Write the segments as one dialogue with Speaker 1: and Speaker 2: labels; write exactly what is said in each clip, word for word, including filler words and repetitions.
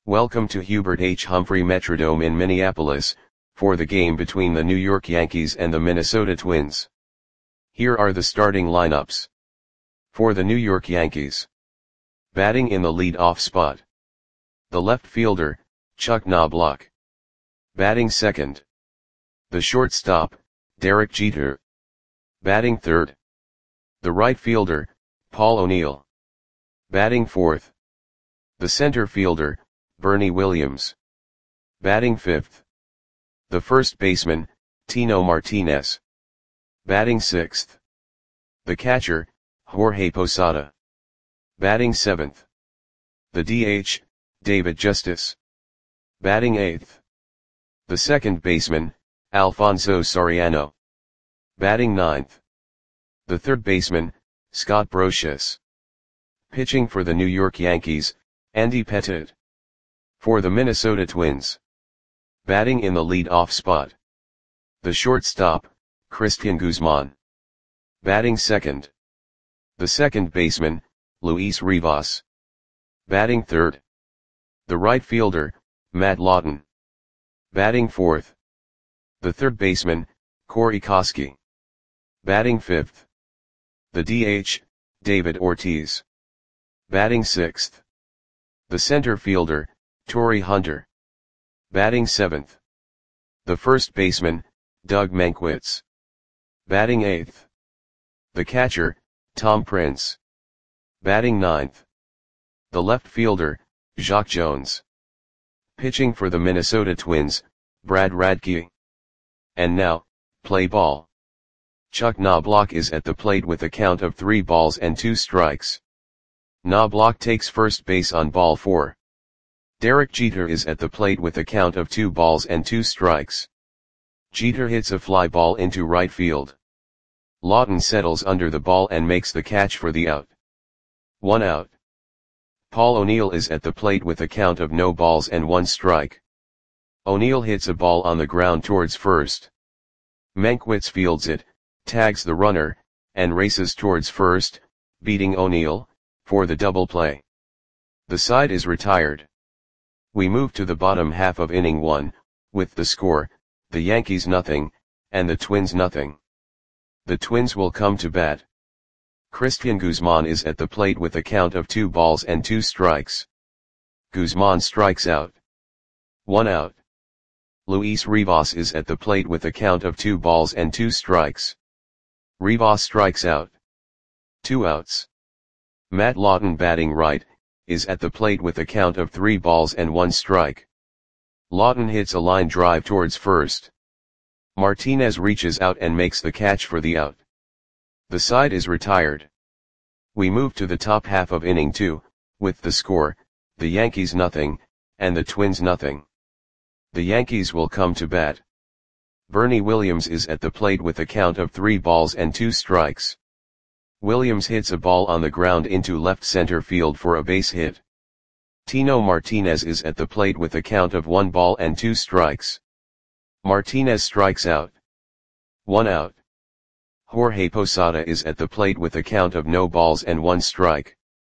Speaker 1: Welcome to Hubert H. Humphrey Metrodome in Minneapolis, for the game between the New York Yankees and the Minnesota Twins. Here are the starting lineups. For the New York Yankees. Batting in the lead-off spot. The left fielder, Chuck Knobloch. Batting second. The shortstop, Derek Jeter. Batting third. The right fielder, Paul O'Neill. Batting fourth. The center fielder, Bernie Williams. Batting fifth. The first baseman, Tino Martinez. Batting sixth. The catcher, Jorge Posada. Batting seventh. The D H, David Justice. Batting eighth. The second baseman, Alfonso Soriano. Batting ninth. The third baseman, Scott Brosius. Pitching for the New York Yankees, Andy Pettitte. For the Minnesota Twins. Batting in the lead-off spot. The shortstop, Cristian Guzman. Batting second. The second baseman, Luis Rivas. Batting third. The right fielder, Matt Lawton. Batting fourth. The third baseman, Corey Koskie. Batting fifth. The D H, David Ortiz. Batting sixth. The center fielder, Torii Hunter. Batting seventh. The first baseman, Doug Mankiewicz. Batting eighth. The catcher, Tom Prince. Batting ninth. The left fielder, Jacque Jones. Pitching for the Minnesota Twins, Brad Radke. And now, play ball. Chuck Knobloch is at the plate with a count of three balls and two strikes. Knobloch takes first base on ball four. Derek Jeter is at the plate with a count of two balls and two strikes. Jeter hits a fly ball into right field. Lawton settles under the ball and makes the catch for the out. One out. Paul O'Neill is at the plate with a count of no balls and one strike. O'Neill hits a ball on the ground towards first. Mankiewicz fields it, tags the runner, and races towards first, beating O'Neill, for the double play. The side is retired. We move to the bottom half of inning one, with the score, the Yankees nothing, and the Twins nothing. The Twins will come to bat. Cristian Guzman is at the plate with a count of two balls and two strikes. Guzman strikes out. One out. Luis Rivas is at the plate with a count of two balls and two strikes. Rivas strikes out. Two outs. Matt Lawton, batting right, is at the plate with a count of three balls and one strike. Lawton hits a line drive towards first. Martinez reaches out and makes the catch for the out. The side is retired. We move to the top half of inning two, with the score, the Yankees nothing, and the Twins nothing. The Yankees will come to bat. Bernie Williams is at the plate with a count of three balls and two strikes. Williams hits a ball on the ground into left center field for a base hit. Tino Martinez is at the plate with a count of one ball and two strikes. Martinez strikes out. One out. Jorge Posada is at the plate with a count of no balls and one strike.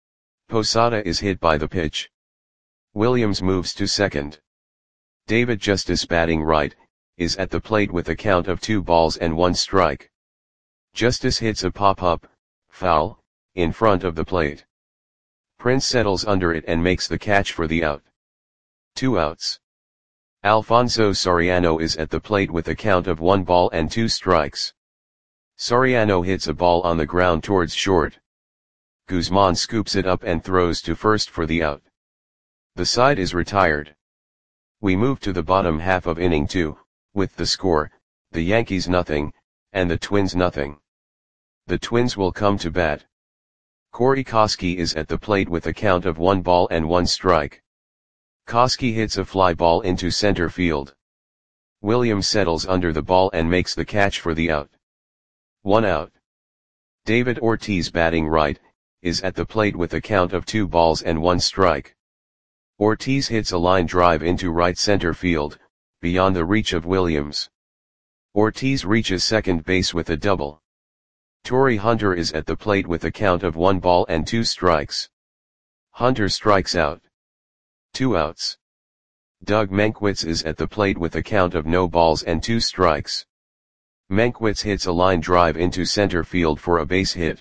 Speaker 1: Posada is hit by the pitch. Williams moves to second. David Justice, batting right, is at the plate with a count of two balls and one strike. Justice hits a pop-up, foul, in front of the plate. Prince settles under it and makes the catch for the out. Two outs. Alfonso Soriano is at the plate with a count of one ball and two strikes. Soriano hits a ball on the ground towards short. Guzman scoops it up and throws to first for the out. The side is retired. We move to the bottom half of inning two, with the score, the Yankees nothing, and the Twins nothing. The Twins will come to bat. Corey Koskie is at the plate with a count of one ball and one strike. Koskie hits a fly ball into center field. Williams settles under the ball and makes the catch for the out. One out. David Ortiz, batting right, is at the plate with a count of two balls and one strike. Ortiz hits a line drive into right center field, beyond the reach of Williams. Ortiz reaches second base with a double. Torii Hunter is at the plate with a count of one ball and two strikes. Hunter strikes out. Two outs. Doug Mankiewicz is at the plate with a count of no balls and two strikes. Mankiewicz hits a line drive into center field for a base hit.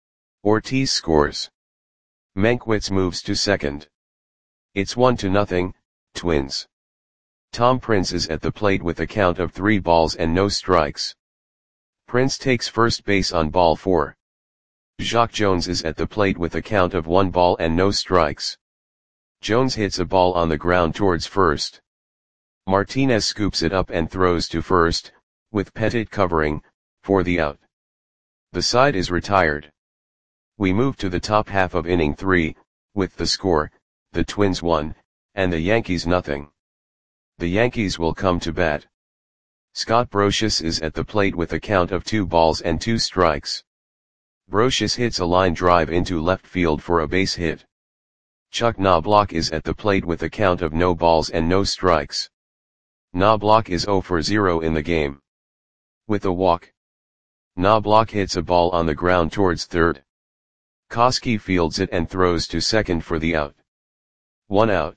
Speaker 1: Ortiz scores. Mankiewicz moves to second. It's one to nothing, Twins. Tom Prince is at the plate with a count of three balls and no strikes. Prince takes first base on ball four. Jacque Jones is at the plate with a count of one ball and no strikes. Jones hits a ball on the ground towards first. Martinez scoops it up and throws to first, with Pettitte covering, for the out. The side is retired. We move to the top half of inning three, with the score, the Twins one, and the Yankees nothing. The Yankees will come to bat. Scott Brosius is at the plate with a count of two balls and two strikes. Brosius hits a line drive into left field for a base hit. Chuck Knobloch is at the plate with a count of no balls and no strikes. Knobloch is zero for zero in the game. With a walk. Knobloch hits a ball on the ground towards third. Koski fields it and throws to second for the out. One out.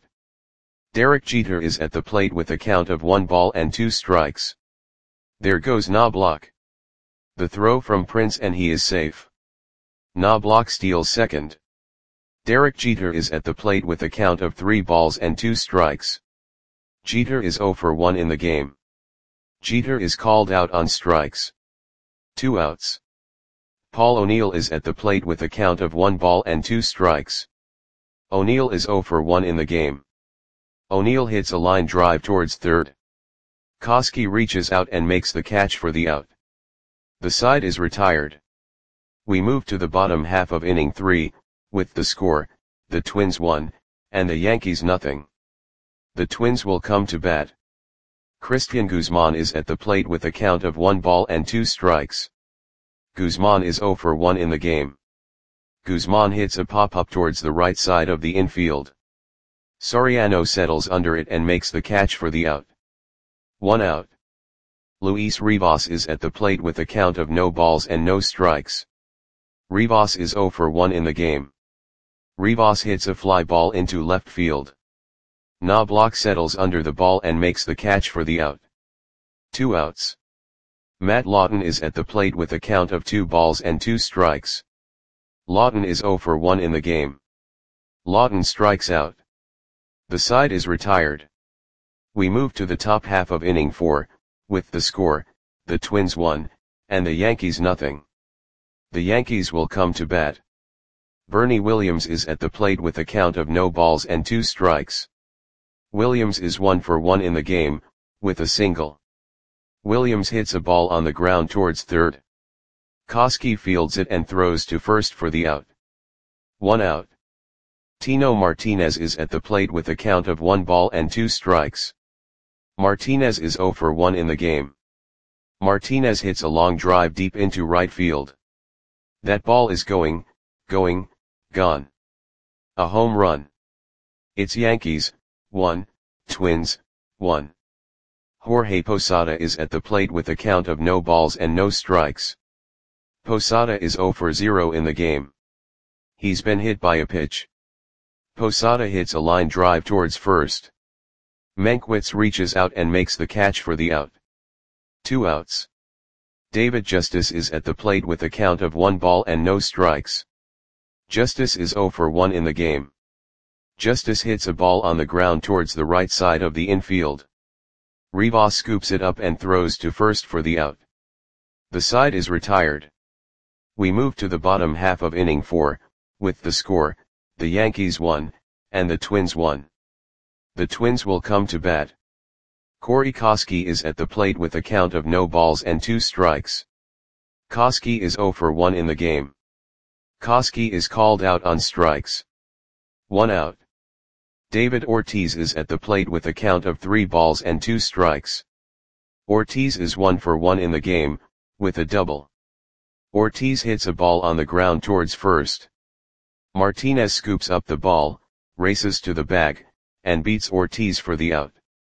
Speaker 1: Derek Jeter is at the plate with a count of one ball and two strikes. There goes Knobloch. The throw from Prince and he is safe. Knobloch steals second. Derek Jeter is at the plate with a count of three balls and two strikes. Jeter is zero for one in the game. Jeter is called out on strikes. Two outs. Paul O'Neill is at the plate with a count of one ball and two strikes. O'Neill is zero for one in the game. O'Neill hits a line drive towards third. Koski reaches out and makes the catch for the out. The side is retired. We move to the bottom half of inning three, with the score, the Twins one, and the Yankees nothing. The Twins will come to bat. Cristian Guzman is at the plate with a count of one ball and two strikes. Guzman is zero for one in the game. Guzman hits a pop-up towards the right side of the infield. Soriano settles under it and makes the catch for the out. One out. Luis Rivas is at the plate with a count of no balls and no strikes. Rivas is zero for one in the game. Rivas hits a fly ball into left field. Knobloch settles under the ball and makes the catch for the out. Two outs. Matt Lawton is at the plate with a count of two balls and two strikes. Lawton is zero for one in the game. Lawton strikes out. The side is retired. We move to the top half of inning four, with the score, the Twins one, and the Yankees nothing. The Yankees will come to bat. Bernie Williams is at the plate with a count of no balls and two strikes. Williams is one for one in the game, with a single. Williams hits a ball on the ground towards third. Koski fields it and throws to first for the out. One out. Tino Martinez is at the plate with a count of one ball and two strikes. Martinez is zero for one in the game. Martinez hits a long drive deep into right field. That ball is going, going, gone. A home run. It's Yankees, one, Twins, one. Jorge Posada is at the plate with a count of no balls and no strikes. Posada is zero for zero in the game. He's been hit by a pitch. Posada hits a line drive towards first. Mankiewicz reaches out and makes the catch for the out. Two outs. David Justice is at the plate with a count of one ball and no strikes. Justice is zero for one in the game. Justice hits a ball on the ground towards the right side of the infield. Rivas scoops it up and throws to first for the out. The side is retired. We move to the bottom half of inning four, with the score, the Yankees one, and the Twins one. The Twins will come to bat. Corey Koski is at the plate with a count of no balls and two strikes. Koski is zero for one in the game. Koski is called out on strikes. One out. David Ortiz is at the plate with a count of three balls and two strikes. Ortiz is one for one in the game, with a double. Ortiz hits a ball on the ground towards first. Martinez scoops up the ball, races to the bag, and beats Ortiz for the out.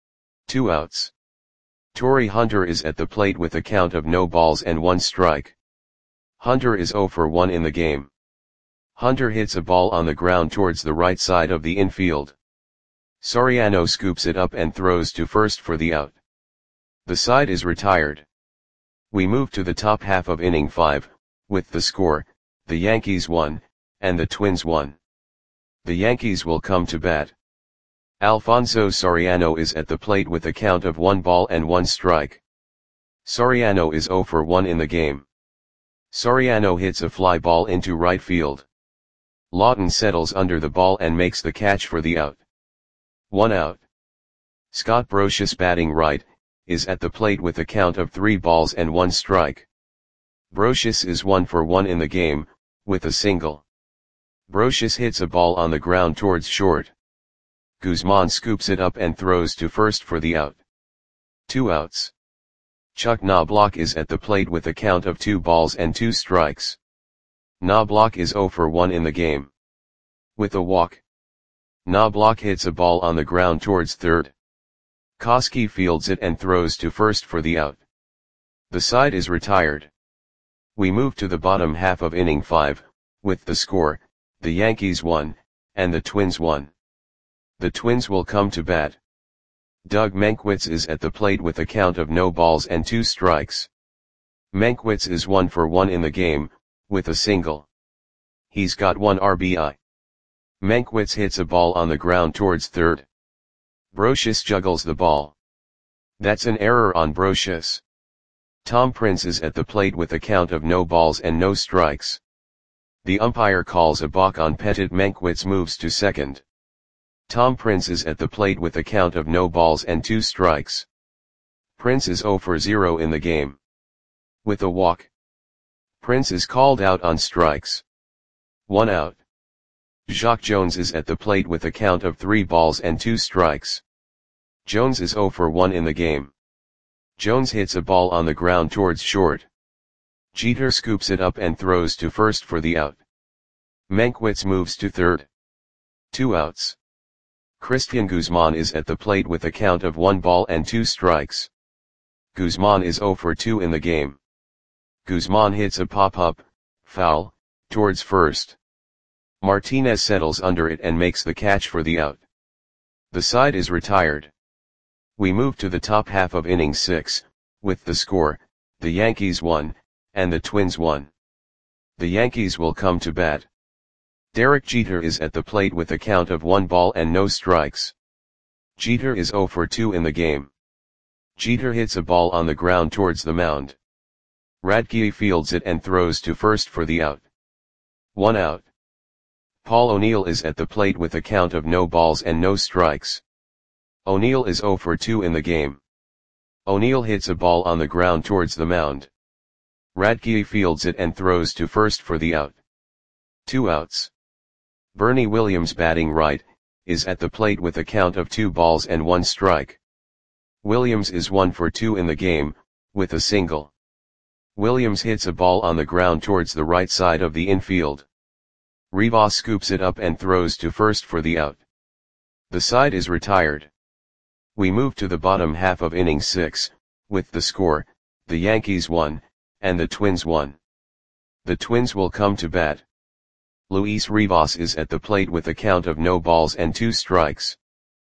Speaker 1: Two outs. Torii Hunter is at the plate with a count of no balls and one strike. Hunter is zero for one in the game. Hunter hits a ball on the ground towards the right side of the infield. Soriano scoops it up and throws to first for the out. The side is retired. We move to the top half of inning five, with the score, the Yankees one, and the Twins one. The Yankees will come to bat. Alfonso Soriano is at the plate with a count of one ball and one strike. Soriano is zero for one in the game. Soriano hits a fly ball into right field. Lawton settles under the ball and makes the catch for the out. One out. Scott Brosius, batting right, is at the plate with a count of three balls and one strike. Brosius is one for one in the game, with a single. Brosius hits a ball on the ground towards short. Guzman scoops it up and throws to first for the out. Two outs. Chuck Knobloch is at the plate with a count of two balls and two strikes. Knobloch is zero for one in the game. With a walk. Knobloch hits a ball on the ground towards third. Koski fields it and throws to first for the out. The side is retired. We move to the bottom half of inning five, with the score, the Yankees one, and the Twins one. The Twins will come to bat. Doug Mankiewicz is at the plate with a count of no balls and two strikes. Mankiewicz is one for one in the game, with a single. He's got one R B I. Mankiewicz hits a ball on the ground towards third. Brosius juggles the ball. That's an error on Brosius. Tom Prince is at the plate with a count of no balls and no strikes. The umpire calls a balk on Pettit. Mankiewicz moves to second. Tom Prince is at the plate with a count of no balls and two strikes. Prince is zero for zero in the game. With a walk. Prince is called out on strikes. One out. Jacque Jones is at the plate with a count of three balls and two strikes. Jones is zero for one in the game. Jones hits a ball on the ground towards short. Jeter scoops it up and throws to first for the out. Mankiewicz moves to third. Two outs. Christian Guzman is at the plate with a count of one ball and two strikes. Guzman is zero for two in the game. Guzman hits a pop-up, foul, towards first. Martinez settles under it and makes the catch for the out. The side is retired. We move to the top half of inning six, with the score, the Yankees one, and the Twins one. The Yankees will come to bat. Derek Jeter is at the plate with a count of one ball and no strikes. Jeter is zero for two in the game. Jeter hits a ball on the ground towards the mound. Radke fields it and throws to first for the out. One out. Paul O'Neill is at the plate with a count of no balls and no strikes. O'Neill is zero for two in the game. O'Neill hits a ball on the ground towards the mound. Radke fields it and throws to first for the out. Two outs. Bernie Williams, batting right, is at the plate with a count of two balls and one strike. Williams is one for two in the game, with a single. Williams hits a ball on the ground towards the right side of the infield. Rivas scoops it up and throws to first for the out. The side is retired. We move to the bottom half of inning six, with the score, the Yankees one, and the Twins one. The Twins will come to bat. Luis Rivas is at the plate with a count of no balls and two strikes.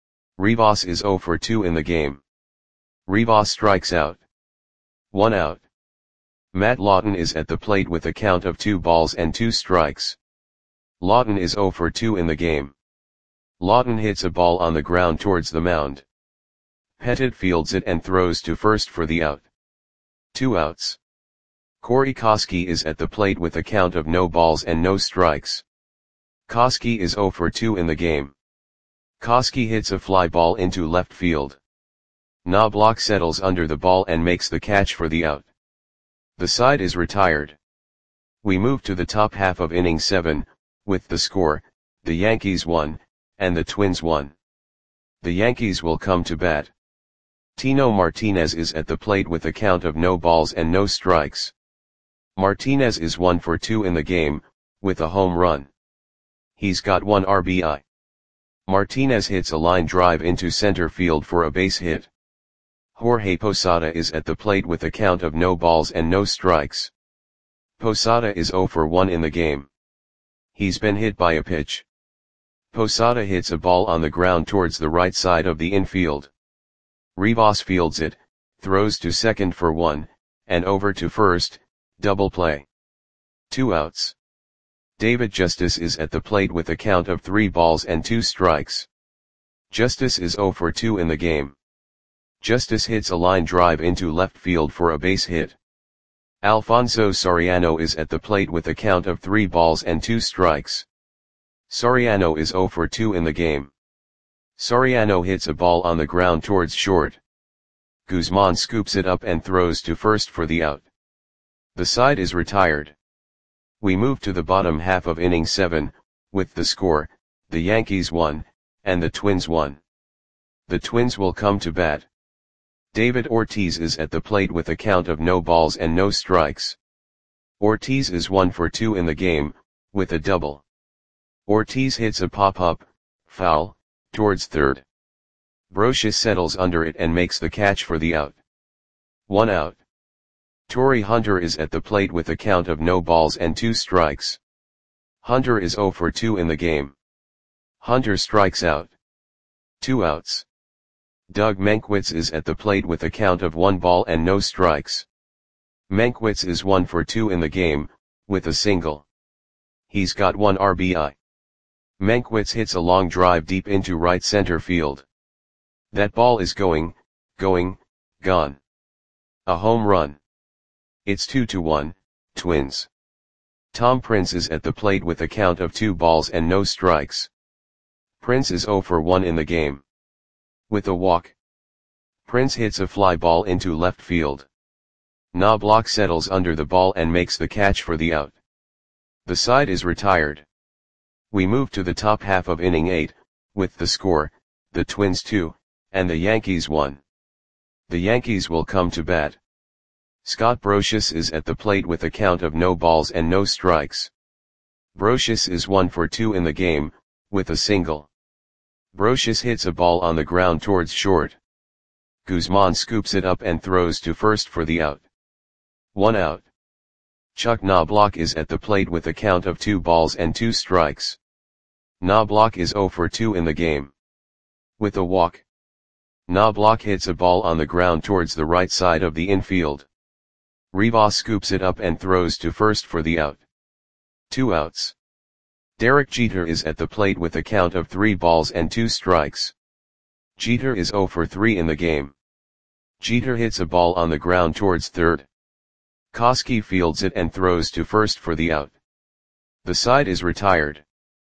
Speaker 1: Rivas is zero for two in the game. Rivas strikes out. One out. Matt Lawton is at the plate with a count of two balls and two strikes. Lawton is zero for two in the game. Lawton hits a ball on the ground towards the mound. Pettit fields it and throws to first for the out. Two outs. Corey Koski is at the plate with a count of no balls and no strikes. Koski is zero for two in the game. Koski hits a fly ball into left field. Knobloch settles under the ball and makes the catch for the out. The side is retired. We move to the top half of inning seven, with the score, the Yankees one, and the Twins one. The Yankees will come to bat. Tino Martinez is at the plate with a count of no balls and no strikes. Martinez is one for two in the game, with a home run. He's got one R B I. Martinez hits a line drive into center field for a base hit. Jorge Posada is at the plate with a count of no balls and no strikes. Posada is zero for one in the game. He's been hit by a pitch. Posada hits a ball on the ground towards the right side of the infield. Rivas fields it, throws to second for one, and over to first, double play. Two outs. David Justice is at the plate with a count of three balls and two strikes. Justice is oh for two in the game. Justice hits a line drive into left field for a base hit. Alfonso Soriano is at the plate with a count of three balls and two strikes. Soriano is oh for two in the game. Soriano hits a ball on the ground towards short. Guzman scoops it up and throws to first for the out. The side is retired. We move to the bottom half of inning seven, with the score, the Yankees won, and the Twins won. The Twins will come to bat. David Ortiz is at the plate with a count of no balls and no strikes. Ortiz is one for two in the game, with a double. Ortiz hits a pop-up, foul, towards third. Brocious settles under it and makes the catch for the out. One out. Torrey Hunter is at the plate with a count of no balls and two strikes. Hunter is oh for two in the game. Hunter strikes out. Two outs. Doug Mankiewicz is at the plate with a count of one ball and no strikes. Mankiewicz is one for two in the game, with a single. He's got one R B I. Mankiewicz hits a long drive deep into right center field. That ball is going, going, gone. A home run. It's two to one, Twins. Tom Prince is at the plate with a count of two balls and no strikes. Prince is oh for one in the game. With a walk. Prince hits a fly ball into left field. Knobloch settles under the ball and makes the catch for the out. The side is retired. We move to the top half of inning eight, with the score, the Twins two, and the Yankees one. The Yankees will come to bat. Scott Brocious is at the plate with a count of no balls and no strikes. Brocious is one for two in the game, with a single. Brocious hits a ball on the ground towards short. Guzman scoops it up and throws to first for the out. One out. Chuck Knobloch is at the plate with a count of two balls and two strikes. Knobloch is oh for two in the game. With a walk. Knobloch hits a ball on the ground towards the right side of the infield. Rivas scoops it up and throws to first for the out. Two outs. Derek Jeter is at the plate with a count of three balls and two strikes. Jeter is oh for three in the game. Jeter hits a ball on the ground towards third. Koski fields it and throws to first for the out. The side is retired.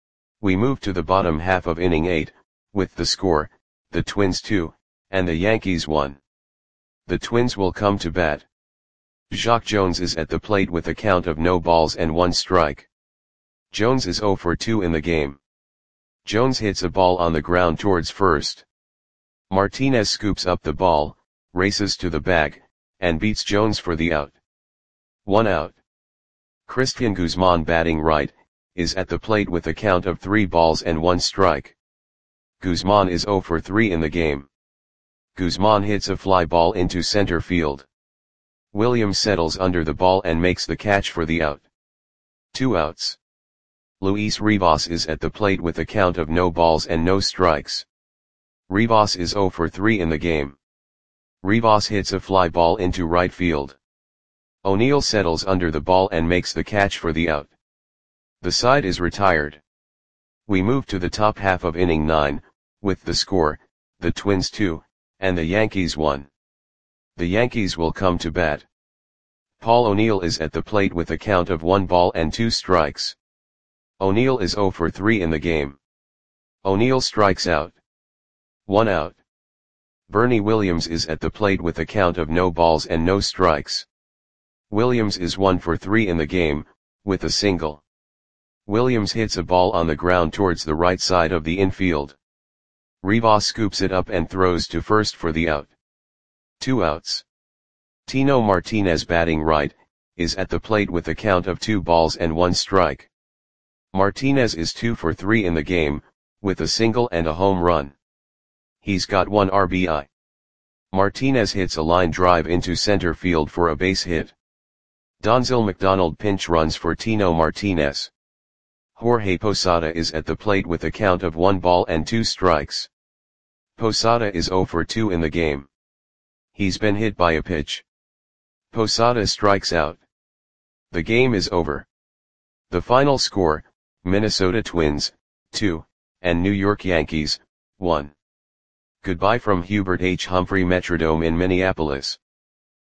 Speaker 1: We move to the bottom half of inning eight, with the score, the Twins two, and the Yankees one. The Twins will come to bat. Jacque Jones is at the plate with a count of no balls and one strike. Jones is oh for two in the game. Jones hits a ball on the ground towards first. Martinez scoops up the ball, races to the bag, and beats Jones for the out. One out. Cristian Guzman, batting right, is at the plate with a count of three balls and one strike. Guzman is oh for three in the game. Guzman hits a fly ball into center field. Williams settles under the ball and makes the catch for the out. Two outs. Luis Rivas is at the plate with a count of no balls and no strikes. Rivas is oh for three in the game. Rivas hits a fly ball into right field. O'Neill settles under the ball and makes the catch for the out. The side is retired. We move to the top half of inning nine, with the score, the Twins two, and the Yankees one. The Yankees will come to bat. Paul O'Neill is at the plate with a count of one ball and two strikes. O'Neill is oh for three in the game. O'Neill strikes out. One out. Bernie Williams is at the plate with a count of no balls and no strikes. Williams is one for three in the game, with a single. Williams hits a ball on the ground towards the right side of the infield. Rivas scoops it up and throws to first for the out. Two outs. Tino Martinez, batting right, is at the plate with a count of two balls and one strike. Martinez is two for three in the game, with a single and a home run. He's got one R B I. Martinez hits a line drive into center field for a base hit. Donzel McDonald pinch runs for Tino Martinez. Jorge Posada is at the plate with a count of one ball and two strikes. Posada is zero for two in the game. He's been hit by a pitch. Posada strikes out. The game is over. The final score, Minnesota Twins, two, and New York Yankees, one. Goodbye from Hubert H. Humphrey Metrodome in Minneapolis.